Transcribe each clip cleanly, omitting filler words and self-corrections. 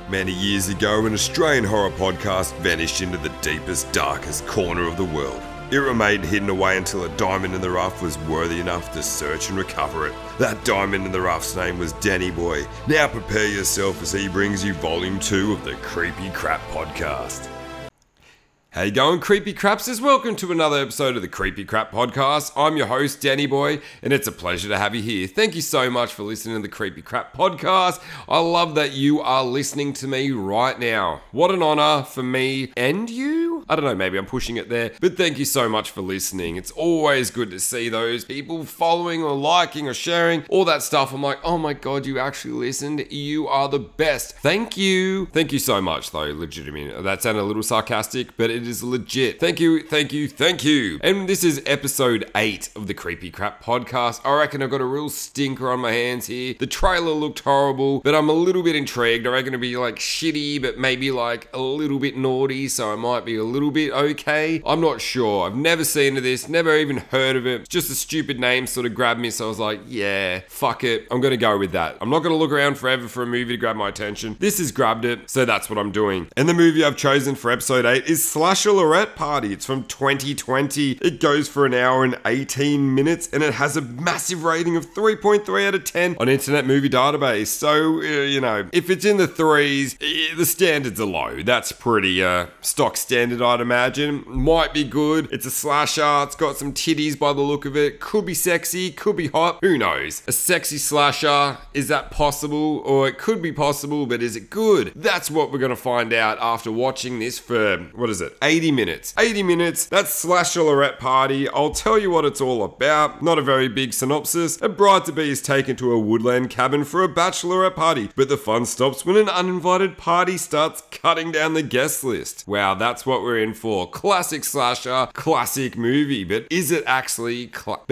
Many years ago, an Australian horror podcast vanished into the deepest, darkest corner of the world. It remained hidden away until a diamond in the rough was worthy enough to search and recover it. That diamond in the rough's name was Danny Boy. Now prepare yourself as he brings you Volume 2 of the Creepy Crap Podcast. How you going, Creepy Crapsters? Welcome to another episode of the Creepy Crap Podcast. I'm your host, Danny Boy, and it's a pleasure to have you here. Thank you so much for listening to the Creepy Crap Podcast. I love that you are listening to me right now. What an honor for me and you. I don't know, maybe I'm pushing it there, but thank you so much for listening. It's always good to see those people following or liking or sharing, all that stuff. I'm like, oh my God, you actually listened. You are the best. Thank you. Thank you so much, though, legitimately. That sounded a little sarcastic, but it is legit. Thank you, thank you, thank you. And this is episode 8 of the Creepy Crap Podcast. I reckon I've got a real stinker on my hands here. The trailer looked horrible, but I'm a little bit intrigued. I reckon it'll be like shitty, but maybe like a little bit naughty, so I might be a little bit okay. I'm not sure. I've never seen of this, never even heard of it. It's just a stupid name sort of grabbed me, so I was like, yeah, fuck it. I'm gonna go with that. I'm not gonna look around forever for a movie to grab my attention. This has grabbed it, so that's what I'm doing. And the movie I've chosen for episode 8 is Slashalorette Party. It's from 2020. It goes for an hour and 18 minutes, and it has a massive rating of 3.3 out of 10 on Internet Movie Database. So, if it's in the threes, the standards are low. That's pretty stock standard, I'd imagine. Might be good. It's a slasher. It's got some titties by the look of it. Could be sexy. Could be hot. Who knows? A sexy slasher. Is that possible? Or it could be possible, but is it good? That's what we're going to find out after watching this for, 80 minutes. 80 minutes. That's Slashalorette Party. I'll tell you what it's all about. Not a very big synopsis. A bride-to-be is taken to a woodland cabin for a bachelorette party, but the fun stops when an uninvited party starts cutting down the guest list. Wow, that's what we're in for. Classic slasher, classic movie, but is it actually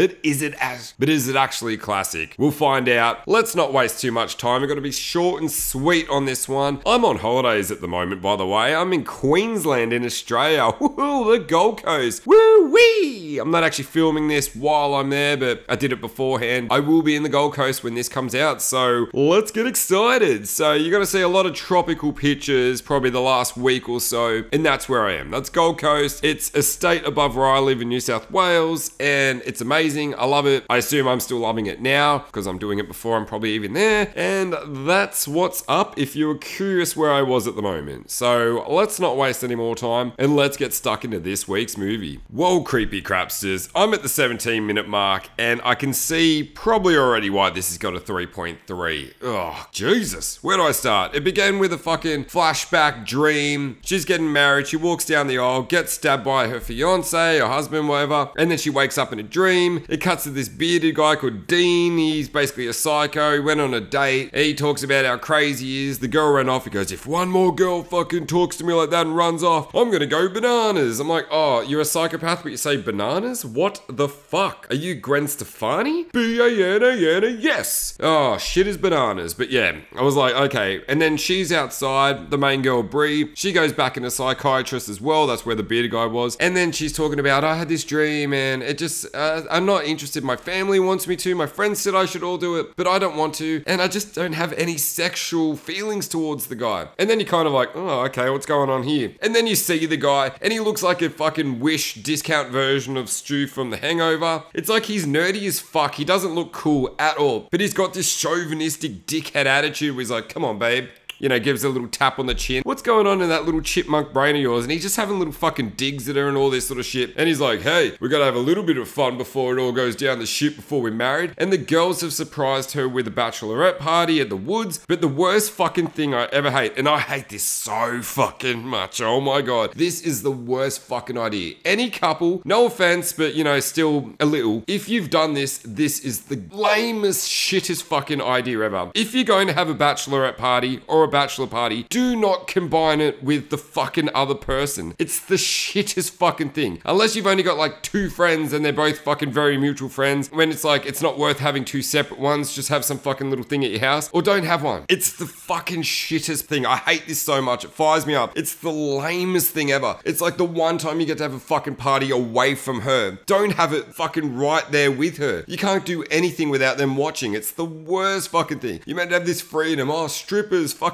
classic? We'll find out. Let's not waste too much time. We've got to be short and sweet on this one. I'm on holidays at the moment, by the way. I'm in Queensland in Australia. Woohoo, the Gold Coast. Woo-wee! I'm not actually filming this while I'm there, but I did it beforehand. I will be in the Gold Coast when this comes out, so let's get excited. So you're going to see a lot of tropical pictures, probably the last week or so, and that's where I am. That's Gold Coast. It's a state above where I live in New South Wales, and it's amazing. I love it. I assume I'm still loving it now, because I'm doing it before I'm probably even there, and that's what's up if you're curious where I was at the moment. So let's not waste any more time, and let's get stuck into this week's movie. Whoa, Creepy Crapsters. I'm at the 17-minute mark, and I can see probably already why this has got a 3.3. Oh, Jesus. Where do I start? It began with a fucking flashback dream. She's getting married. She walks down the aisle, gets stabbed by her fiance, or husband, whatever, and then she wakes up in a dream. It cuts to this bearded guy called Dean. He's basically a psycho. He went on a date. He talks about how crazy he is. The girl ran off. He goes, if one more girl fucking talks to me like that and runs off, I'm gonna go bananas. I'm like, oh, you're a psychopath, but you say bananas? What the fuck? Are you Gwen Stefani? B-A-N-A-N-A, yes. Oh, shit is bananas. But yeah, I was like, okay. And then she's outside, the main girl, Brie. She goes back in a psychiatrist as well. That's where the bearded guy was. And then she's talking about, I had this dream and it just, I'm not interested. My family wants me to. My friends said I should all do it, but I don't want to. And I just don't have any sexual feelings towards the guy. And then you're kind of like, oh, okay, what's going on here? And then you see the guy and he looks like a fucking Wish discount version of Stu from The Hangover. It's like he's nerdy as fuck. He doesn't look cool at all, but he's got this chauvinistic dickhead attitude where he's like, come on, babe. Gives a little tap on the chin. What's going on in that little chipmunk brain of yours? And he's just having little fucking digs at her and all this sort of shit. And he's like, hey, we gotta have a little bit of fun before it all goes down the shit before we're married. And the girls have surprised her with a bachelorette party at the woods. But the worst fucking thing I ever hate, and I hate this so fucking much. Oh my God. This is the worst fucking idea. Any couple, no offense, but still a little. If you've done this, this is the lamest, shittest fucking idea ever. If you're going to have a bachelorette party or a bachelor party, do not combine it with the fucking other person. It's the shittest fucking thing. Unless you've only got like 2 friends and they're both fucking very mutual friends, when it's like, it's not worth having 2 separate ones, just have some fucking little thing at your house, or don't have one. It's the fucking shittest thing. I hate this so much. It fires me up. It's the lamest thing ever. It's like the one time you get to have a fucking party away from her. Don't have it fucking right there with her. You can't do anything without them watching. It's the worst fucking thing. You meant to have this freedom. Oh, strippers, fucking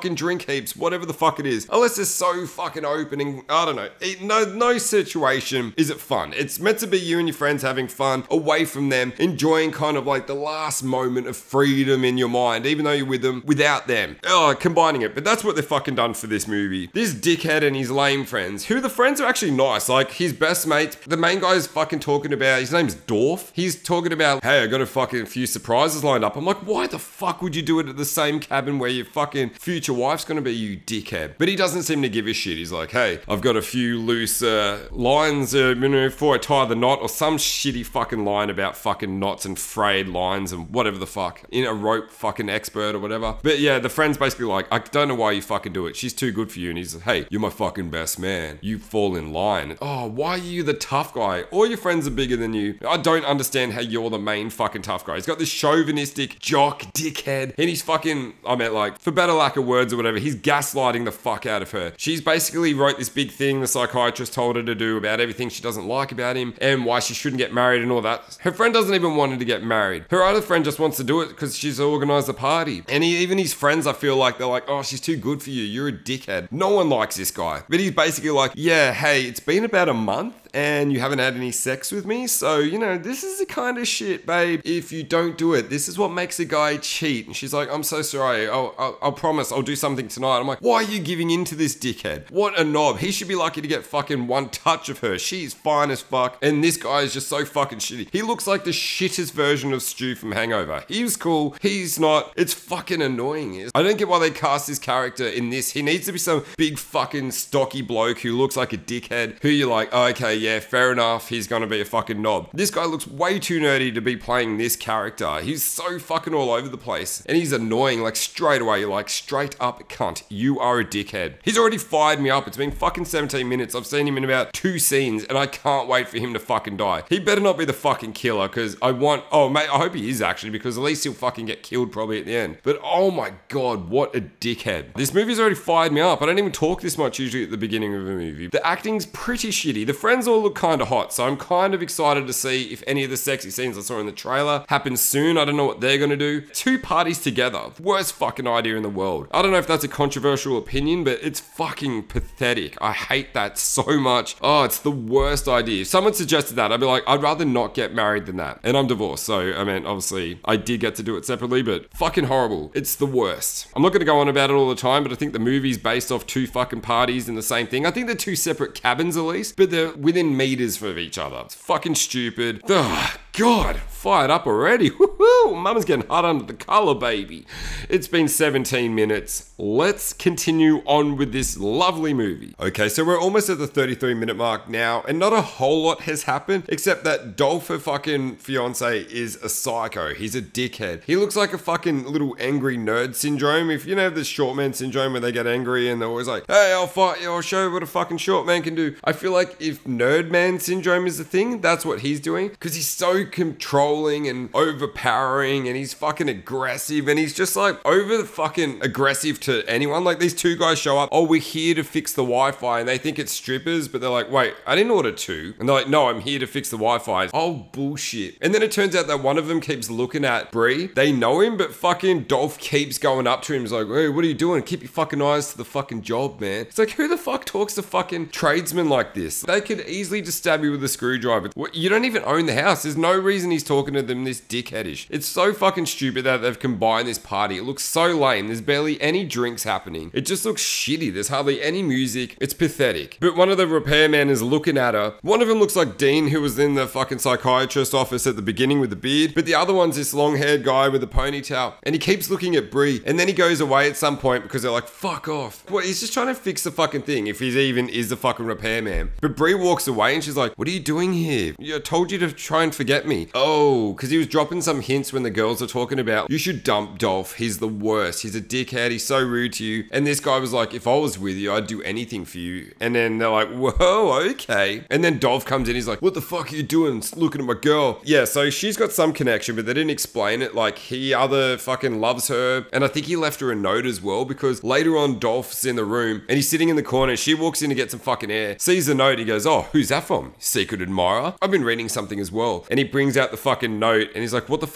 fucking drink heaps, whatever the fuck it is. Unless it's so fucking open and, I don't know. No situation is it fun. It's meant to be you and your friends having fun away from them, enjoying kind of like the last moment of freedom in your mind, even though you're with them, without them. Combining it. But that's what they've fucking done for this movie. This dickhead and his lame friends, who the friends are actually nice. Like his best mate, the main guy is fucking talking about, his name's Dorf. He's talking about, hey, I got a fucking few surprises lined up. I'm like, why the fuck would you do it at the same cabin where your fucking future wife's gonna be, you dickhead? But he doesn't seem to give a shit. He's like, hey, I've got a few loose lines, before I tie the knot, or some shitty fucking line about fucking knots and frayed lines and whatever the fuck. In a rope fucking expert or whatever. But yeah, the friend's basically like, I don't know why you fucking do it. She's too good for you. And he's like, hey, you're my fucking best man. You fall in line. Oh, why are you the tough guy? All your friends are bigger than you. I don't understand how you're the main fucking tough guy. He's got this chauvinistic jock dickhead. And he's fucking, I meant like, for better lack of words or whatever, he's gaslighting the fuck out of her. She's basically wrote this big thing the psychiatrist told her to do about everything she doesn't like about him and why she shouldn't get married and all that. Her friend doesn't even want her to get married. Her other friend just wants to do it because she's organized the party. And even his friends, I feel like they're like, oh, she's too good for you. You're a dickhead. No one likes this guy. But he's basically like, yeah, hey, it's been about a month and you haven't had any sex with me. So, this is the kind of shit, babe. If you don't do it, this is what makes a guy cheat. And she's like, I'm so sorry. I'll promise I'll do something tonight. I'm like, why are you giving in to this dickhead? What a knob. He should be lucky to get fucking one touch of her. She's fine as fuck. And this guy is just so fucking shitty. He looks like the shittest version of Stu from Hangover. He was cool. He's not. It's fucking annoying. I don't get why they cast this character in this. He needs to be some big fucking stocky bloke who looks like a dickhead, who you're like, oh, okay, yeah, fair enough. He's gonna be a fucking knob. This guy looks way too nerdy to be playing this character. He's so fucking all over the place. And he's annoying, like straight away. You're like, straight up cunt. You are a dickhead. He's already fired me up. It's been fucking 17 minutes. I've seen him in about 2 scenes and I can't wait for him to fucking die. He better not be the fucking killer because mate, I hope he is actually, because at least he'll fucking get killed probably at the end. But oh my god, what a dickhead. This movie's already fired me up. I don't even talk this much usually at the beginning of a movie. The acting's pretty shitty. The friends all look kind of hot, so I'm kind of excited to see if any of the sexy scenes I saw in the trailer happen soon. I don't know what they're gonna do. 2 parties together. Worst fucking idea in the world. I don't know if that's a controversial opinion, but it's fucking pathetic. I hate that so much. Oh, it's the worst idea. If someone suggested that, I'd be like, I'd rather not get married than that. And I'm divorced, so I mean, obviously, I did get to do it separately, but fucking horrible. It's the worst. I'm not gonna go on about it all the time, but I think the movie's based off 2 fucking parties in the same thing. I think they're 2 separate cabins at least, but they're within meters of each other. It's fucking stupid. Ugh. God, fired up already. Woohoo! Mama's getting hot under the collar, baby. It's been 17 minutes. Let's continue on with this lovely movie. Okay, so we're almost at the 33-minute mark now, and not a whole lot has happened, except that Dolph, her fucking fiance, is a psycho. He's a dickhead. He looks like a fucking little angry nerd syndrome. If you know the short man syndrome where they get angry and they're always like, hey, I'll fight you, I'll show you what a fucking short man can do. I feel like if nerd man syndrome is the thing, that's what he's doing, because he's so controlling and overpowering and he's fucking aggressive and he's just like over the fucking aggressive to anyone. Like these 2 guys show up, oh, we're here to fix the Wi-Fi, and they think it's strippers, but they're like, wait, I didn't order 2. And they're like, no, I'm here to fix the Wi-Fi. Oh, bullshit. And then it turns out that one of them keeps looking at Brie. They know him, but fucking Dolph keeps going up to him. He's like, hey, what are you doing? Keep your fucking eyes to the fucking job, man. It's like, who the fuck talks to fucking tradesmen like this? They could easily just stab you with a screwdriver. You don't even own the house. There's no reason he's talking to them this dickheadish. It's so fucking stupid that they've combined this party. It looks so lame. There's barely any drinks happening. It just looks shitty. There's hardly any music. It's pathetic. But one of the repairmen is looking at her. One of them looks like Dean, who was in the fucking psychiatrist office at the beginning with the beard. But the other one's this long-haired guy with a ponytail. And he keeps looking at Brie. And then he goes away at some point because they're like, fuck off. Well, he's just trying to fix the fucking thing, if he even is the fucking repairman. But Brie walks away and she's like, what are you doing here? I told you to try and forget me. Oh, because he was dropping some hints when the girls are talking about, you should dump Dolph. He's the worst. He's a dickhead. He's so rude to you. And this guy was like, if I was with you, I'd do anything for you. And then they're like, whoa, okay. And then Dolph comes in. He's like, what the fuck are you doing? Looking at my girl. Yeah, so she's got some connection, but they didn't explain it. Like, he other fucking loves her. And I think he left her a note as well, because later on, Dolph's in the room and he's sitting in the corner. She walks in to get some fucking air, sees the note. He goes, oh, who's that from? Secret admirer? I've been reading something as well. And he brings out the fucking note and he's like, what the fuck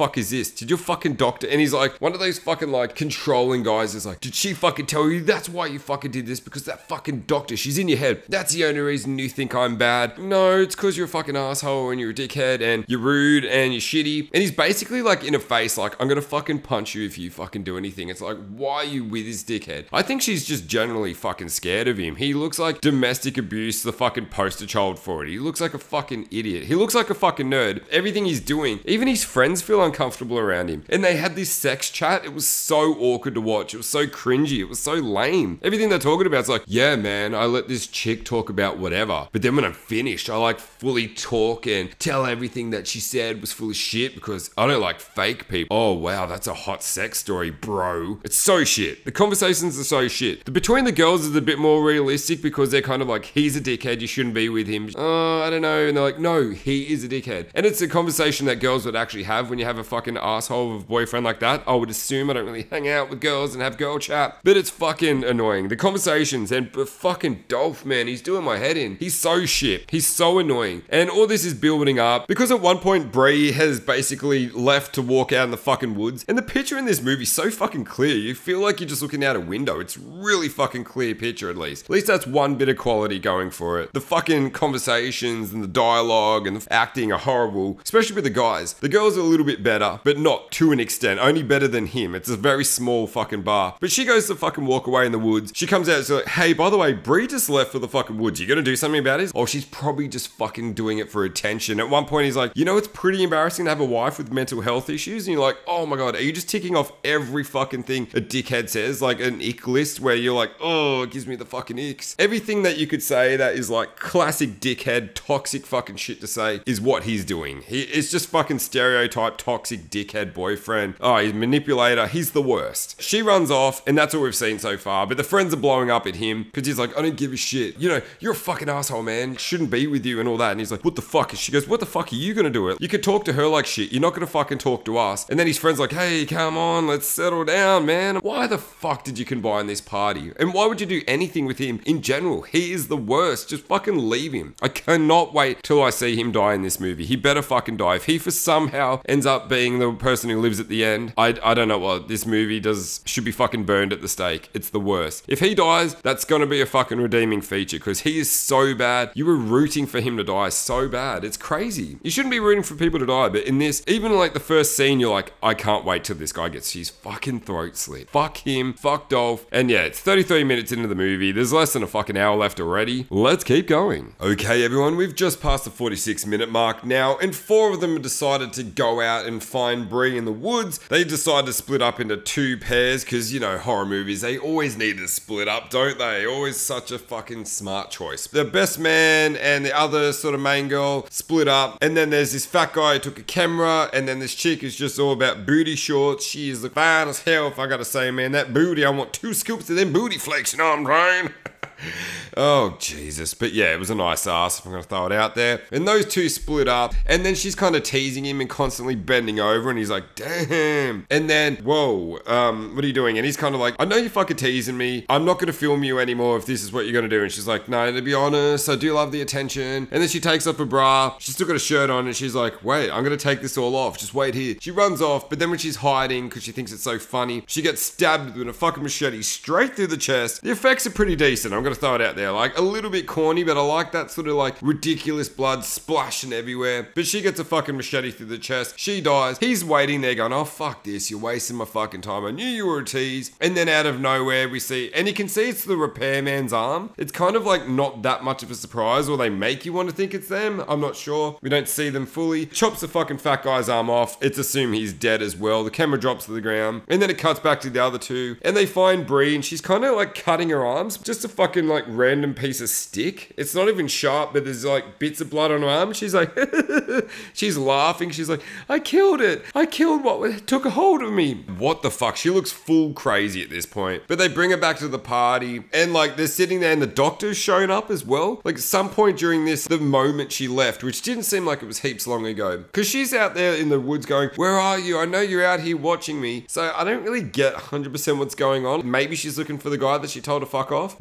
fuck is this? Did your fucking doctor? And he's like, one of those fucking like controlling guys is like, did she fucking tell you that's why you fucking did this? Because that fucking doctor, she's in your head. That's the only reason you think I'm bad. No, it's because you're a fucking asshole and you're a dickhead and you're rude and you're shitty. And he's basically like in a face like, I'm gonna fucking punch you if you fucking do anything. It's like, why are you with this dickhead? I think she's just generally fucking scared of him. He looks like domestic abuse, the fucking poster child for it. He looks like a fucking idiot. He looks like a fucking nerd. Everything he's doing, even his friends feel uncomfortable around him. And they had this sex chat. It was so awkward to watch. It was so cringy. It was so lame. Everything they're talking about is like, yeah, man, I let this chick talk about whatever. But then when I'm finished, I like fully talk and tell everything that she said was full of shit because I don't like fake people. Oh, wow, that's a hot sex story, bro. It's so shit. The conversations are so shit. Between the girls is a bit more realistic because they're kind of like, he's a dickhead, you shouldn't be with him. Oh, I don't know. And they're like, no, he is a dickhead. And it's a conversation that girls would actually have when you have a fucking asshole of a boyfriend like that. I would assume. I don't really hang out with girls and have girl chat, but it's fucking annoying. The conversations and fucking Dolph, man, he's doing my head in. He's so shit. He's so annoying. And all this is building up because at one point Brie has basically left to walk out in the fucking woods. And the picture in this movie is so fucking clear. You feel like you're just looking out a window. It's really fucking clear picture at least. At least that's one bit of quality going for it. The fucking conversations and the dialogue and the acting are horrible, especially with the guys. The girls are a little bit better, but not to an extent. Only better than him. It's a very small fucking bar. But she goes to fucking walk away in the woods. She comes out and she's like, hey, by the way, Brie just left for the fucking woods. You gonna do something about it? Oh, she's probably just fucking doing it for attention. At one point, he's like, you know, it's pretty embarrassing to have a wife with mental health issues. And you're like, oh my God, are you just ticking off every fucking thing a dickhead says? Like an ick list where you're like, oh, it gives me the fucking icks. Everything that you could say that is like classic dickhead, toxic fucking shit to say is what he's doing. It's just fucking stereotype toxic dickhead boyfriend. Oh, he's a manipulator. He's the worst. She runs off and that's all we've seen so far. But the friends are blowing up at him because he's like, I don't give a shit. You know, you're a fucking asshole, man. Shouldn't be with you and all that. And he's like, what the fuck? And she goes, what the fuck are you gonna do it? You could talk to her like shit. You're not gonna fucking talk to us. And then his friend's like, hey, come on, let's settle down, man. Why the fuck did you combine this party? And why would you do anything with him in general? He is the worst. Just fucking leave him. I cannot wait till I see him die in this movie. He better fucking die. If he for somehow ends up being the person who lives at the end, I don't know what this movie does. Should be fucking burned at the stake. It's the worst. If he dies, that's gonna be a fucking redeeming feature because he is so bad. You were rooting for him to die so bad. It's crazy. You shouldn't be rooting for people to die, but in this, even like the first scene, you're like, I can't wait till this guy gets his fucking throat slit. Fuck him. Fuck Dolph. And yeah, it's 33 minutes into the movie. There's less than a fucking hour left already. Let's keep going. Okay, everyone, we've just passed the 46-minute mark now, and 4 of them have decided to go out and find Brie in the woods. They decided to split up into 2 pairs because, you know, horror movies, they always need to split up, don't they? Always such a fucking smart choice. The best man and the other sort of main girl split up, and then there's this fat guy who took a camera, and then this chick is just all about booty shorts. She is the fine as hell, if I gotta say, man. That booty, I want 2 scoops of them booty flakes, you know what I'm saying? Oh, Jesus. But yeah, it was a nice ass, if I'm going to throw it out there. And those 2 split up, and then she's kind of teasing him and constantly bending over, and he's like, damn. And then, whoa, what are you doing? And he's kind of like, I know you're fucking teasing me. I'm not going to film you anymore if this is what you're going to do. And she's like, no, to be honest, I do love the attention. And then she takes off her bra. She's still got a shirt on, and she's like, wait, I'm going to take this all off. Just wait here. She runs off, but then when she's hiding, because she thinks it's so funny, she gets stabbed with a fucking machete straight through the chest. The effects are pretty decent. I'm going to throw it out there. Like, a little bit corny, but I like that sort of like ridiculous blood splashing everywhere. But she gets a fucking machete through the chest. She dies. He's waiting there going, oh, fuck this. You're wasting my fucking time. I knew you were a tease. And then out of nowhere, we see, and you can see it's the repairman's arm. It's kind of like not that much of a surprise, or they make you want to think it's them. I'm not sure. We don't see them fully. Chops the fucking fat guy's arm off. It's assumed he's dead as well. The camera drops to the ground. And then it cuts back to the other 2. And they find Brie, and she's kind of like cutting her arms. Just a fucking like random piece of stick. It's not even sharp, but there's like bits of blood on her arm. She's like, she's laughing. She's like, I killed it. I killed what took a hold of me. What the fuck? She looks full crazy at this point. But they bring her back to the party, and like they're sitting there, and the doctor's shown up as well. Like at some point during this, the moment she left, which didn't seem like it was heaps long ago, because she's out there in the woods going, where are you? I know you're out here watching me. So I don't really get 100% what's going on. Maybe she's looking for the guy that she told to fuck off. No one's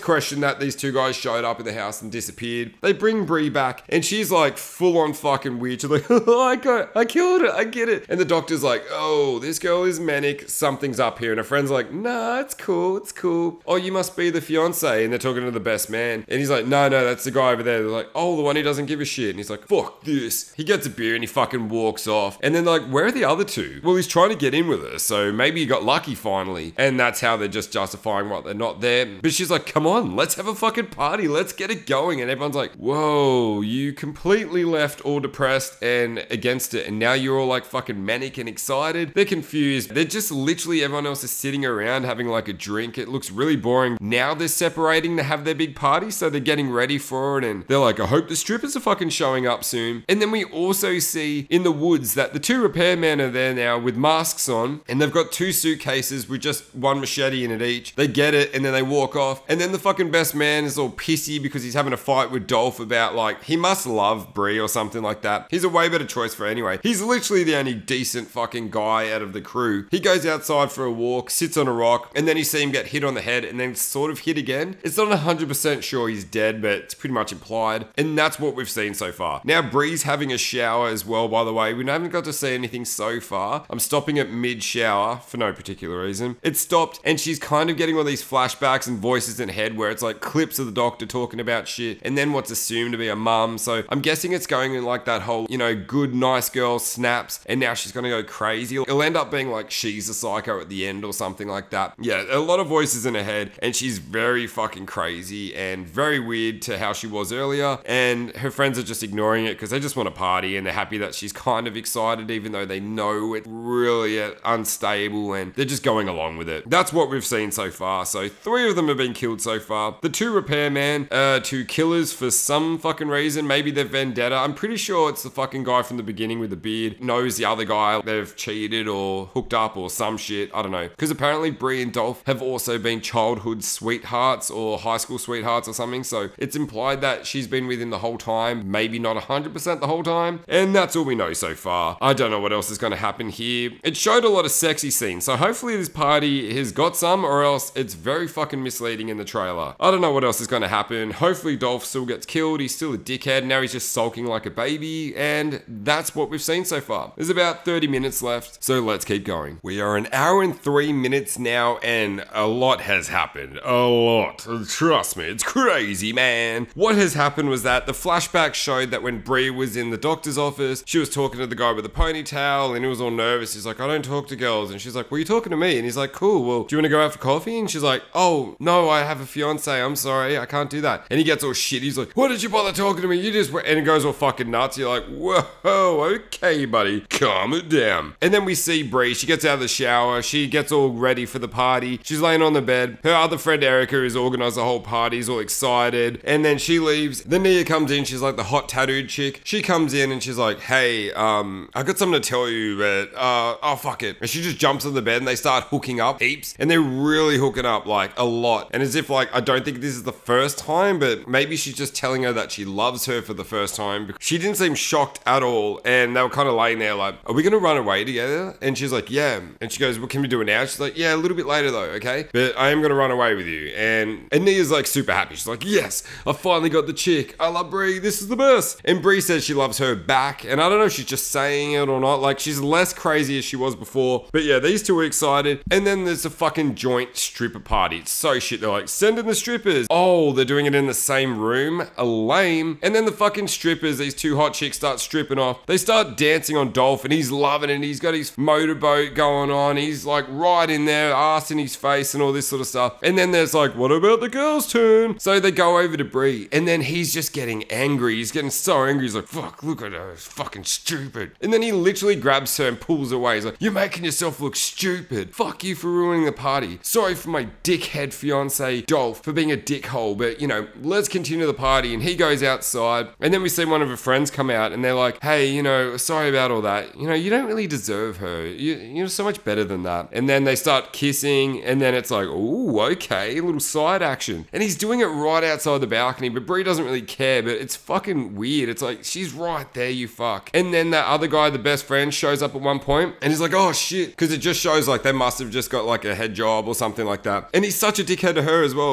question that these two guys showed up in the house and disappeared. They bring Bree back and she's like full on fucking weird. She's like, oh, I killed it, I get it. And the doctor's like, oh, this girl is manic, something's up here. And her friend's like, nah, it's cool, it's cool. Oh, you must be the fiance. And they're talking to the best man. And he's like, no, that's the guy over there. They're like, oh, the one who doesn't give a shit. And he's like, fuck this. He gets a beer and he fucking walks off. And then they're like, where are the other two? Well, he's trying to get in with her, so maybe he got lucky finally. And that's how they're just justifying why they're not there. But she's like, come on, let's have a fucking party. Let's get it going. And everyone's like, whoa, you completely left all depressed and against it. And now you're all like fucking manic and excited. They're confused. They're just literally, everyone else is sitting around having like a drink. It looks really boring. Now they're separating to have their big party. So they're getting ready for it. And they're like, I hope the strippers are fucking showing up soon. And then we also see in the woods that the two repairmen are there now with masks on. And they've got two suitcases with just one machete in it each. They get it and then they walk off. And then the fucking best man is all pissy because he's having a fight with Dolph about like, he must love Bree or something like that. He's a way better choice for anyway. He's literally the only decent fucking guy out of the crew. He goes outside for a walk, sits on a rock, and then you see him get hit on the head and then sort of hit again. It's not 100% sure he's dead, but it's pretty much implied. And that's what we've seen so far. Now Bree's having a shower as well, by the way. We haven't got to see anything so far. I'm stopping at mid-shower for no particular reason. It stopped and she's kind of getting all these flashbacks and voices in her head where it's like clips of the doctor talking about shit and then what's assumed to be a mum. So I'm guessing it's going in like that whole, good, nice girl snaps and now she's going to go crazy. It'll end up being like she's a psycho at the end or something like that. Yeah, a lot of voices in her head and she's very fucking crazy and very weird to how she was earlier. And her friends are just ignoring it because they just want to party and they're happy that she's kind of excited even though they know it's really unstable and they're just going along with it. That's what we've seen so far. So 3 of them have been killed so far. The 2 repairmen, 2 killers for some fucking reason. Maybe they're vendetta. I'm pretty sure it's the fucking guy from the beginning with the beard knows the other guy. They've cheated or hooked up or some shit. I don't know. Because apparently Bree and Dolph have also been childhood sweethearts or high school sweethearts or something. So it's implied that she's been with him the whole time. Maybe not 100% the whole time. And that's all we know so far. I don't know what else is going to happen here. It showed a lot of sexy scenes. So hopefully this party has got some or else it's very fucking misleading in the trailer. I don't know what else is going to happen. Hopefully Dolph still gets killed. He's still a dickhead. Now he's just sulking like a baby. And that's what we've seen so far. There's about 30 minutes left. So let's keep going. We are 1 hour and 3 minutes now and a lot has happened. A lot. Trust me, it's crazy, man. What has happened was that the flashback showed that when Bree was in the doctor's office, she was talking to the guy with the ponytail and he was all nervous. He's like, I don't talk to girls. And she's like, well, you're talking to me. And he's like, cool. Well, do you want to go out for coffee? And she's like, oh, no, I have a fiance. I'm sorry. I can't do that. And he gets all shit. He's like, what did you bother talking to me? You just went. And it goes all fucking nuts. You're like, whoa, okay, buddy. Calm it down. And then we see Bree. She gets out of the shower. She gets all ready for the party. She's laying on the bed. Her other friend, Erica, has organized the whole party. He's all excited. And then she leaves. Then Nia comes in. She's like the hot tattooed chick. She comes in and she's like, hey, I got something to tell you, but, oh, fuck it. And she just jumps on the bed and they start hooking up heaps. And they're really hooking up like a lot. And as if like, I don't think this is the first time, but maybe she's just telling her that she loves her for the first time. Because she didn't seem shocked at all. And they were kind of laying there like, are we going to run away together? And she's like, yeah. And she goes, what can we do it now? She's like, yeah, a little bit later though, okay? But I am going to run away with you. And Nia's like super happy. She's like, yes, I finally got the chick. I love Bree. This is the best. And Bree says she loves her back. And I don't know if she's just saying it or not. Like she's less crazy as she was before. But yeah, these two are excited. And then there's a fucking joint stripper party. It's so shit. They're like, send in the strippers. Oh, they're doing it in the same room. Lame. And then the fucking strippers, these 2 hot chicks start stripping off. They start dancing on Dolph and he's loving it. He's got his motorboat going on. He's like right in there, ass in his face and all this sort of stuff. And then there's like, what about the girls' turn? So they go over to Bree and then he's just getting angry. He's getting so angry. He's like, fuck, look at her. It's fucking stupid. And then he literally grabs her and pulls away. He's like, you're making yourself look stupid. Fuck you for ruining the party. Sorry for my dickhead fiance Dolph for being a dickhole, but let's continue the party. And he goes outside and then we see one of her friends come out and they're like, hey, sorry about all that. You don't really deserve her. You're so much better than that. And then they start kissing and then it's like, ooh, okay, a little side action. And he's doing it right outside the balcony, but Bree doesn't really care, but it's fucking weird. It's like, she's right there, you fuck. And then that other guy, the best friend, shows up at one point and he's like, oh shit. Because it just shows like they must have just got like a head job or something like that. And he's such a dickhead to her as well.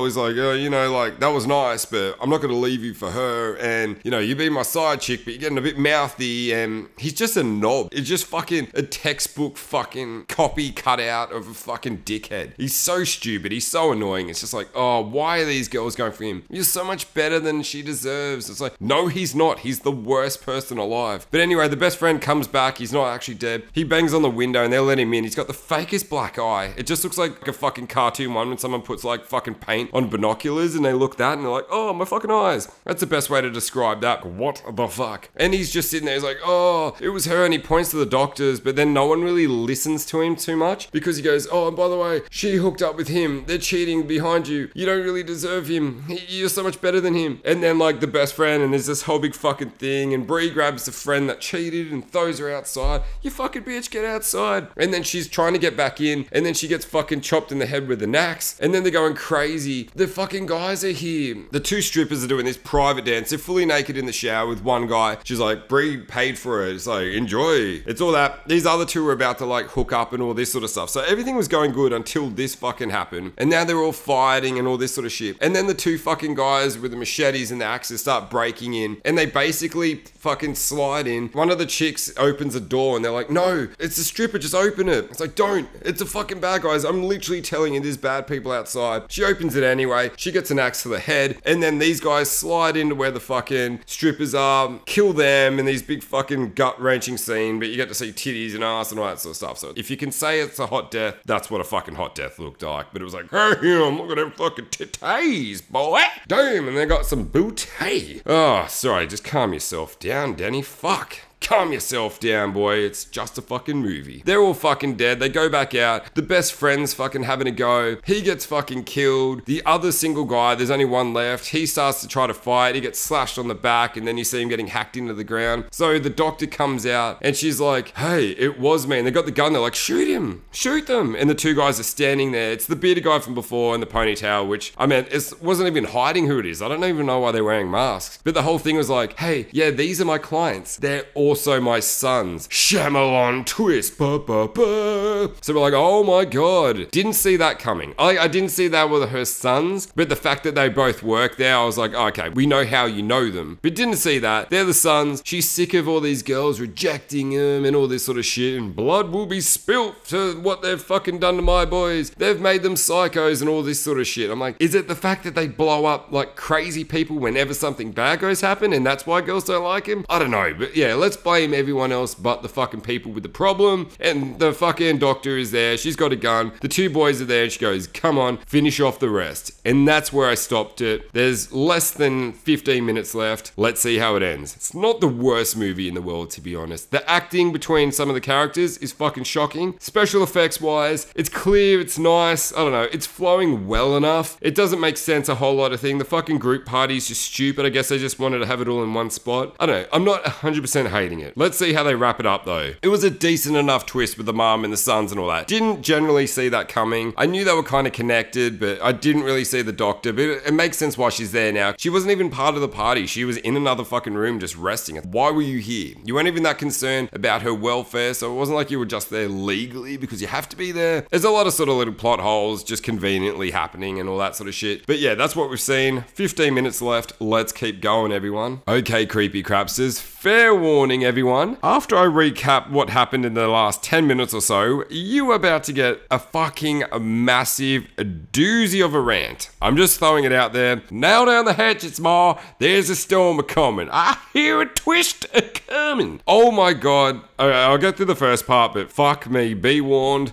He's like, like, that was nice, but I'm not going to leave you for her. And, you be my side chick, but you're getting a bit mouthy. And he's just a knob. It's just fucking a textbook fucking copy cut out of a fucking dickhead. He's so stupid. He's so annoying. It's just like, oh, why are these girls going for him? You're so much better than she deserves. It's like, no, he's not. He's the worst person alive. But anyway, the best friend comes back. He's not actually dead. He bangs on the window and they'll let him in. He's got the fakest black eye. It just looks like a fucking cartoon one when someone puts like fucking paint on binoculars and they look that and they're like, oh, my fucking eyes. That's the best way to describe that. What the fuck? And he's just sitting there. He's like, oh, it was her. And he points to the doctors, but then no one really listens to him too much because he goes, oh, and by the way, she hooked up with him. They're cheating behind you. You don't really deserve him. You're so much better than him. And then like the best friend, and there's this whole big fucking thing, and Brie grabs the friend that cheated and throws her outside. You fucking bitch, get outside. And then she's trying to get back in, and then she gets fucking chopped in the head with an axe, and then they're going crazy. The fucking guys are here. The two strippers are doing this private dance. They're fully naked in the shower with one guy. She's like, Brie paid for it. It's like, enjoy. It's all that. These other two were about to like hook up and all this sort of stuff. So everything was going good until this fucking happened. And now they're all fighting and all this sort of shit. And then the two fucking guys with the machetes and the axes start breaking in, and they basically fucking slide in. One of the chicks opens a door and they're like, no, it's a stripper, just open it. It's like, don't. It's a fucking bad guys. I'm literally telling you, there's bad people outside. She opens it anyway. She gets an axe to the head, and then these guys slide into where the fucking strippers are, kill them in these big fucking gut-wrenching scene, but you get to see titties and ass and all that sort of stuff. So if you can say it's a hot death, that's what a fucking hot death looked like. But it was like, hey, look at them fucking titties, boy. Damn, and they got some booty. Oh, sorry, just calm yourself down, Danny. Fuck. Calm yourself down, boy. It's just a fucking movie. They're all fucking dead. They go back out. The best friend's fucking having a go. He gets fucking killed. The other single guy, there's only one left. He starts to try to fight. He gets slashed on the back, and then you see him getting hacked into the ground. So the doctor comes out, and she's like, hey, it was me. And they got the gun. They're like, shoot him. Shoot them. And the two guys are standing there. It's the bearded guy from before and the ponytail, which, I mean, it wasn't even hiding who it is. I don't even know why they're wearing masks. But the whole thing was like, hey, yeah, these are my clients. They're also my sons. Shyamalan twist. Ba, ba, ba. So we're like, oh my god. Didn't see that coming. I didn't see that with her sons, but the fact that they both work there, I was like, okay, we know how you know them. But didn't see that. They're the sons. She's sick of all these girls rejecting him and all this sort of shit, and blood will be spilt to what they've fucking done to my boys. They've made them psychos and all this sort of shit. I'm like, is it the fact that they blow up like crazy people whenever something bad goes happen, and that's why girls don't like him? I don't know, but yeah, let's blame everyone else but the fucking people with the problem. And the fucking doctor is there. She's got a gun. The two boys are there, and she goes, come on, finish off the rest. And that's where I stopped it. There's less than 15 minutes left. Let's see how it ends. It's not the worst movie in the world, to be honest. The acting between some of the characters is fucking shocking. Special effects wise, it's clear, it's nice. I don't know, it's flowing well enough. It doesn't make sense a whole lot of thing. The fucking group party is just stupid. I guess they just wanted to have it all in one spot. I don't know. I'm not 100% hating it. Let's see how they wrap it up though. It was a decent enough twist with the mom and the sons and all that. Didn't generally see that coming. I knew they were kind of connected, but I didn't really see the doctor. But it makes sense why she's there now. She wasn't even part of the party. She was in another fucking room just resting. Why were you here? You weren't even that concerned about her welfare, so it wasn't like you were just there legally because you have to be there. There's a lot of sort of little plot holes just conveniently happening and all that sort of shit. But yeah, that's what we've seen. 15 minutes left. Let's keep going, everyone. Okay, creepy crapsters. Fair warning, everyone. After I recap what happened in the last 10 minutes or so, you are about to get a fucking massive doozy of a rant. I'm just throwing it out there. Nail down the hatchets, Ma. There's a storm a-coming. I hear a twist a-coming. Oh my god. Okay, I'll get through the first part, but fuck me, be warned.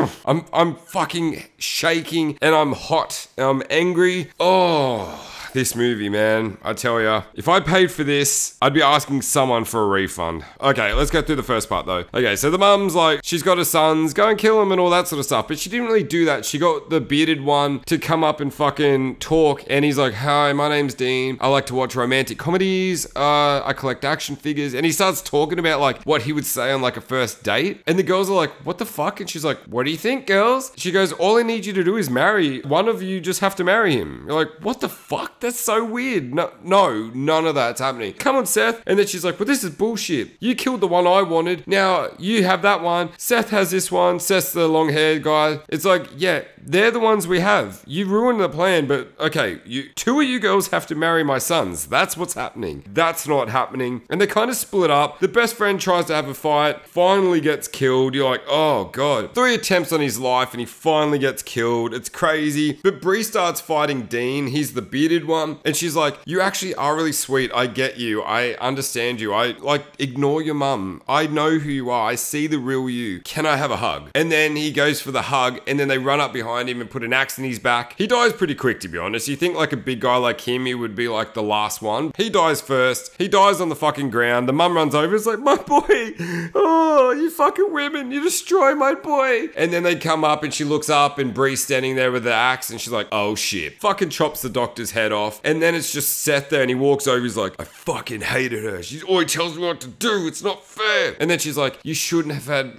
I'm fucking shaking, and I'm hot, and I'm angry. Oh... This movie, man, I tell ya, if I paid for this, I'd be asking someone for a refund. Okay, let's go through the first part though. Okay, so the mum's like, she's got her sons, go and kill them and all that sort of stuff, but she didn't really do that. She got the bearded one to come up and fucking talk, and he's like, hi, my name's Dean. I like to watch romantic comedies. I collect action figures. And he starts talking about like what he would say on like a first date. And the girls are like, what the fuck? And she's like, what do you think, girls? She goes, all I need you to do is marry. One of you just have to marry him. You're like, what the fuck? That's so weird. No, none of that's happening. Come on, Seth. And then she's like, well, this is bullshit. You killed the one I wanted. Now you have that one. Seth has this one. Seth's the long-haired guy. It's like, yeah, They're the ones we have. You ruined the plan, but okay, two of you girls have to marry my sons. That's what's happening. That's not happening. And they kind of split up. The best friend tries to have a fight, finally gets killed. You're like, oh God. 3 attempts on his life and he finally gets killed. It's crazy. But Bree starts fighting Dean. He's the bearded one. And she's like, you actually are really sweet. I get you. I understand you. I ignore your mum. I know who you are. I see the real you. Can I have a hug? And then he goes for the hug and then they run up behind him and put an axe in his back. He dies pretty quick, to be honest. You think like a big guy like him, he would be like the last one. He dies first. He dies on the fucking ground. The mum runs over. It's like, my boy. Oh, you fucking women. You destroy my boy. And then they come up and she looks up and Bree's standing there with the axe and she's like, oh shit. Fucking chops the doctor's head off. And then it's just Seth there and he walks over. He's like, I fucking hated her. She always tells me what to do. It's not fair. And then she's like, you shouldn't have had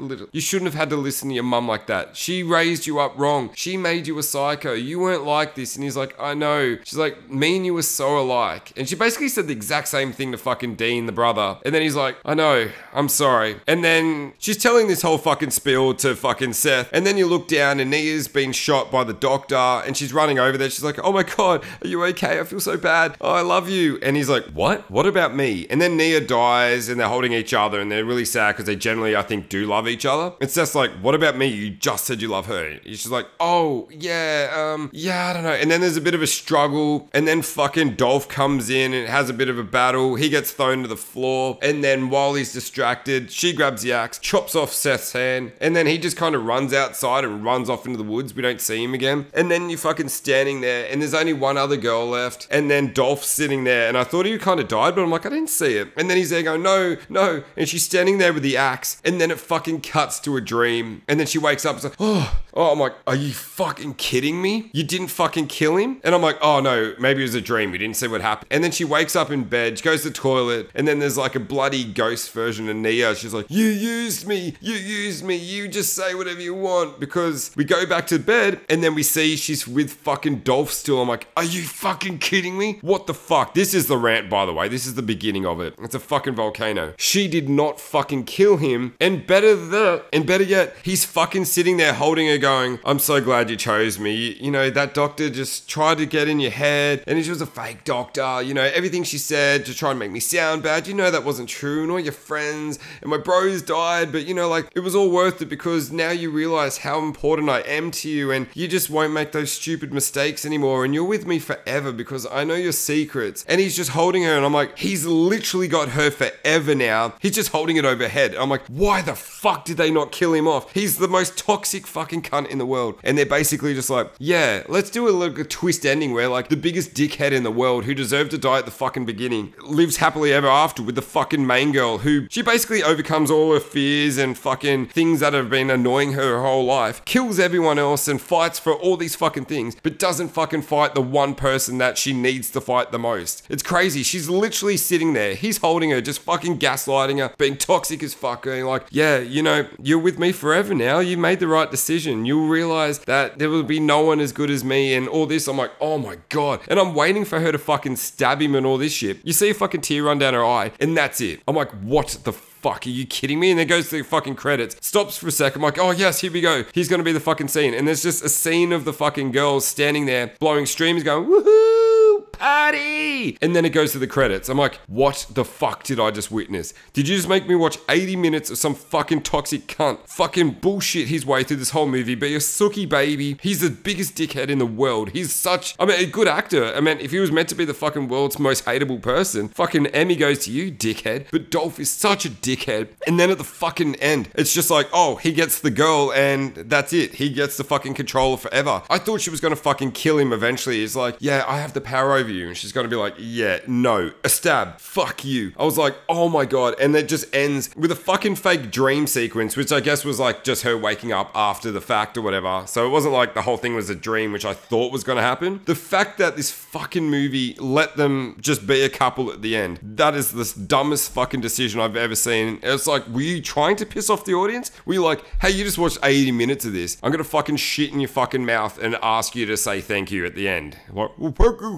to listen to your mum like that. She raised you up wrong. She made you a psycho. You weren't like this. And he's like, I know. She's like, me and you were so alike. And she basically said the exact same thing to fucking Dean, the brother. And then he's like, I know. I'm sorry. And then she's telling this whole fucking spiel to fucking Seth. And then you look down and Nia's been shot by the doctor and she's running over there. She's like, oh my God, are you okay? I feel so bad. Oh, I love you. And he's like, what? What about me? And then Nia dies and they're holding each other and they're really sad because they generally, I think, do love each other. It's just like, what about me? You just said you love her. She's like, oh, yeah, I don't know. And then there's a bit of a struggle and then fucking Dolph comes in and has a bit of a battle. He gets thrown to the floor and then while he's distracted, she grabs the axe, chops off Seth's hand, and then he just kind of runs outside and runs off into the woods. We don't see him again. And then you're fucking standing there and there's only one other girl left and then Dolph's sitting there and I thought he kind of died, but I'm like, I didn't see it. And then he's there going, no. And she's standing there with the axe and then it fucking cuts to a dream and then she wakes up and it's like, oh, I'm like, are you fucking kidding me? You didn't fucking kill him? And I'm like, oh no, maybe it was a dream. We didn't see what happened. And then she wakes up in bed, she goes to the toilet, and then there's like a bloody ghost version of Nia. She's like, you used me, you just say whatever you want. Because we go back to bed and then we see she's with fucking Dolph still. I'm like, are you fucking kidding me? What the fuck? This is the rant, by the way. This is the beginning of it. It's a fucking volcano. She did not fucking kill him. And better yet, he's fucking sitting there holding her going, I'm so glad you chose me. You know, that doctor just tried to get in your head and she was a fake doctor. You know, everything she said to try and make me sound bad. You know that wasn't true. And all your friends and my bros died. But you know, like, it was all worth it because now you realize how important I am to you and you just won't make those stupid mistakes anymore. And you're with me forever because I know your secrets. And he's just holding her and I'm like, he's literally got her forever now. He's just holding it overhead. I'm like, why the fuck did they not kill him off? He's the most toxic fucking cunt in the world. And they're basically just like, yeah, let's do a twist ending where like the biggest dickhead in the world who deserved to die at the fucking beginning lives happily ever after with the fucking main girl who she basically overcomes all her fears and fucking things that have been annoying her whole life, kills everyone else and fights for all these fucking things, but doesn't fucking fight the one person that she needs to fight the most. It's crazy. She's literally sitting there. He's holding her, just fucking gaslighting her, being toxic as fuck, going like, yeah, you know, you're with me forever now. You made the right decision. You'll realize that there will be no one as good as me and all this. I'm like, oh my God. And I'm waiting for her to fucking stab him and all this shit. You see a fucking tear run down her eye and that's it. I'm like, what the fuck, are you kidding me? And then goes to the fucking credits, stops for a second. I'm like, oh yes, here we go. He's gonna be the fucking scene. And there's just a scene of the fucking girls standing there, blowing streams, going, woohoo, party! And then it goes to the credits. I'm like, what the fuck did I just witness? Did you just make me watch 80 minutes of some fucking toxic cunt fucking bullshit his way through this whole movie, be a sookie baby? He's the biggest dickhead in the world. He's such, I mean, a good actor. I mean, if he was meant to be the fucking world's most hateable person, fucking Emmy goes to you, dickhead. But Dolph is such a dickhead. And then at the fucking end, it's just like, oh, he gets the girl and that's it. He gets the fucking controller forever. I thought she was gonna fucking kill him eventually. He's like, yeah, I have the power over you. And she's gonna be like, yeah, no, a stab, fuck you. I was like, oh my God. And it just ends with a fucking fake dream sequence, which I guess was like just her waking up after the fact or whatever. So it wasn't like the whole thing was a dream, which I thought was gonna happen. The fact that this fucking movie let them just be a couple at the end, that is the dumbest fucking decision I've ever seen. It's like, were you trying to piss off the audience? Were you like, hey, you just watched 80 minutes of this. I'm gonna fucking shit in your fucking mouth and ask you to say thank you at the end. Like, well, thank you for the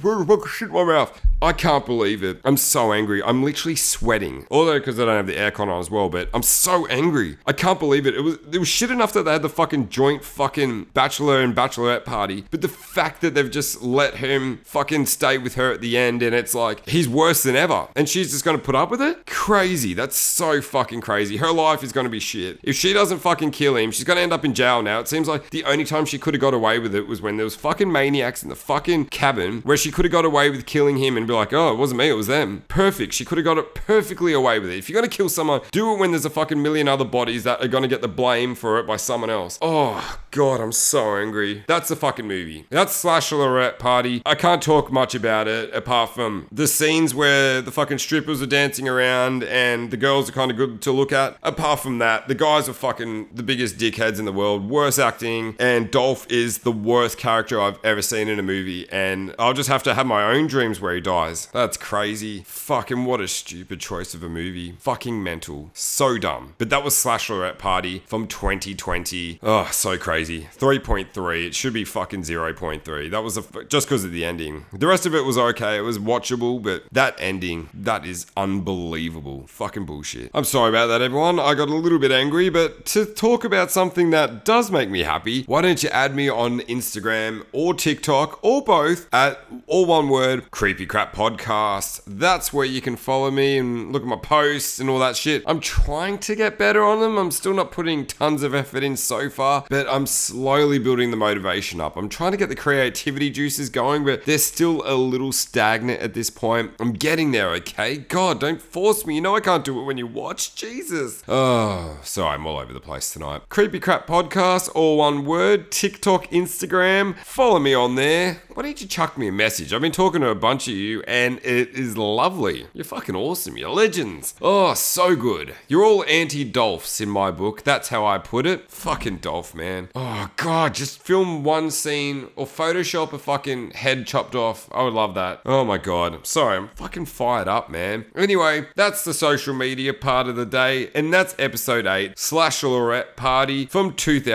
shit in my mouth. I can't believe it. I'm so angry. I'm literally sweating. Although, because I don't have the aircon on as well, but I'm so angry. I can't believe it. It was shit enough that they had the fucking joint fucking bachelor and bachelorette party. But the fact that they've just let him fucking stay with her at the end, and it's like, he's worse than ever. And she's just gonna put up with it? Crazy. That's so fucking crazy. Her life is gonna be shit. If she doesn't fucking kill him, she's gonna end up in jail now. It seems like the only time she could have got away with it was when there was fucking maniacs in the fucking cabin where she could have got away with killing him and be like, oh, it wasn't me, it was them. Perfect. She could have got it perfectly away with it. If you're gonna kill someone, do it when there's a fucking million other bodies that are gonna get the blame for it by someone else. Oh, God, I'm so angry. That's the fucking movie. That's Slashalorette Party. I can't talk much about it apart from the scenes where the fucking strippers are dancing around and the girls are kind of good to look at. Apart from that, the guys are fucking the biggest dickheads in the world, worst acting, and Dolph is the worst character I've ever seen in a movie, and I'll just have to have my own dreams where he dies. That's crazy. Fucking what a stupid choice of a movie. Fucking mental. So dumb. But that was Slashalorette Party from 2020. Oh, so crazy. 3.3. It should be fucking 0.3. That was just because of the ending. The rest of it was okay. It was watchable, but that ending, that is unbelievable. Fucking bullshit. I'm sorry about that, everyone. I got a little bit angry, but to talk about something that does make me happy, why don't you add me on Instagram or TikTok or both at all one word, Creepy Crap Podcast. That's where you can follow me and look at my posts and all that shit. I'm trying to get better on them. I'm still not putting tons of effort in so far, but I'm slowly building the motivation up. I'm trying to get the creativity juices going, but they're still a little stagnant at this point. I'm getting there, okay? God, don't force me. You know I can't do it when you watch. Jesus. Oh, sorry, I'm all over the place tonight. Creepy Crap Podcast, all one word. TikTok, Instagram. Follow me on there. Why don't you chuck me a message? I've been talking to a bunch of you and it is lovely. You're fucking awesome. You're legends. Oh, so good. You're all anti-Dolphs in my book. That's how I put it. Fucking Dolph, man. Oh, God. Just film one scene or Photoshop a fucking head chopped off. I would love that. Oh, my God. Sorry. I'm fucking fired up, man. Anyway, that's the social media part of the day. And that's episode 8, Slashalorette Party from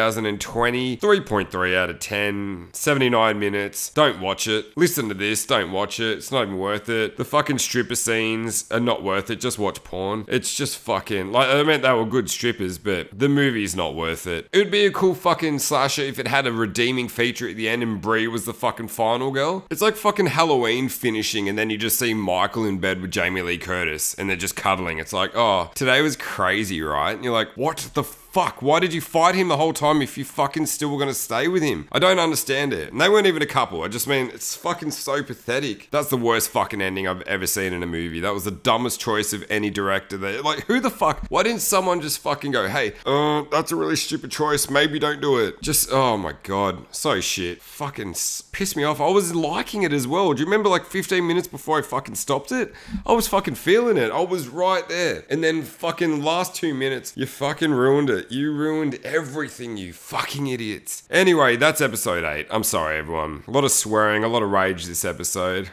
2020. 3.3 out of 10. 79 minutes. Don't watch it. Listen to this. Don't watch it. It's not even worth it. The fucking stripper scenes are not worth it. Just watch porn. It's just fucking... Like, I meant they were good strippers, but the movie's not worth it. It would be a cool fucking slasher if it had a redeeming feature at the end and Brie was the fucking final girl. It's like fucking Halloween finishing and then you just see Michael in bed with Jamie Lee Curtis and they're just cuddling. It's like, oh, today was crazy, right? And you're like, what the fuck? Why did you fight him the whole time if you fucking still were gonna stay with him? I don't understand it. And they weren't even a couple. I just mean, it's fucking so pathetic. That's the worst fucking ending I've ever seen in a movie. That was the dumbest choice of any director there. Like, who the fuck? Why didn't someone just fucking go, hey, that's a really stupid choice. Maybe don't do it. Just, oh my God. So shit. Fucking pissed me off. I was liking it as well. Do you remember like 15 minutes before I fucking stopped it? I was fucking feeling it. I was right there. And then fucking last 2 minutes, you fucking ruined it. You ruined everything, you fucking idiots. Anyway, that's episode 8. I'm sorry, everyone. A lot of swearing, a lot of rage this episode.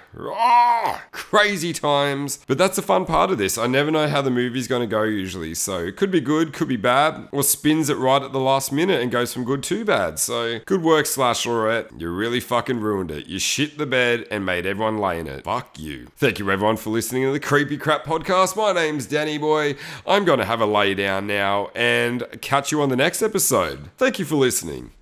Crazy times. But that's the fun part of this. I never know how the movie's going to go usually. So it could be good, could be bad, or spins it right at the last minute and goes from good to bad. So good work, Slashalorette. You really fucking ruined it. You shit the bed and made everyone lay in it. Fuck you. Thank you, everyone, for listening to the Creepy Crap Podcast. My name's Danny Boy. I'm going to have a lay down now and catch you on the next episode. Thank you for listening.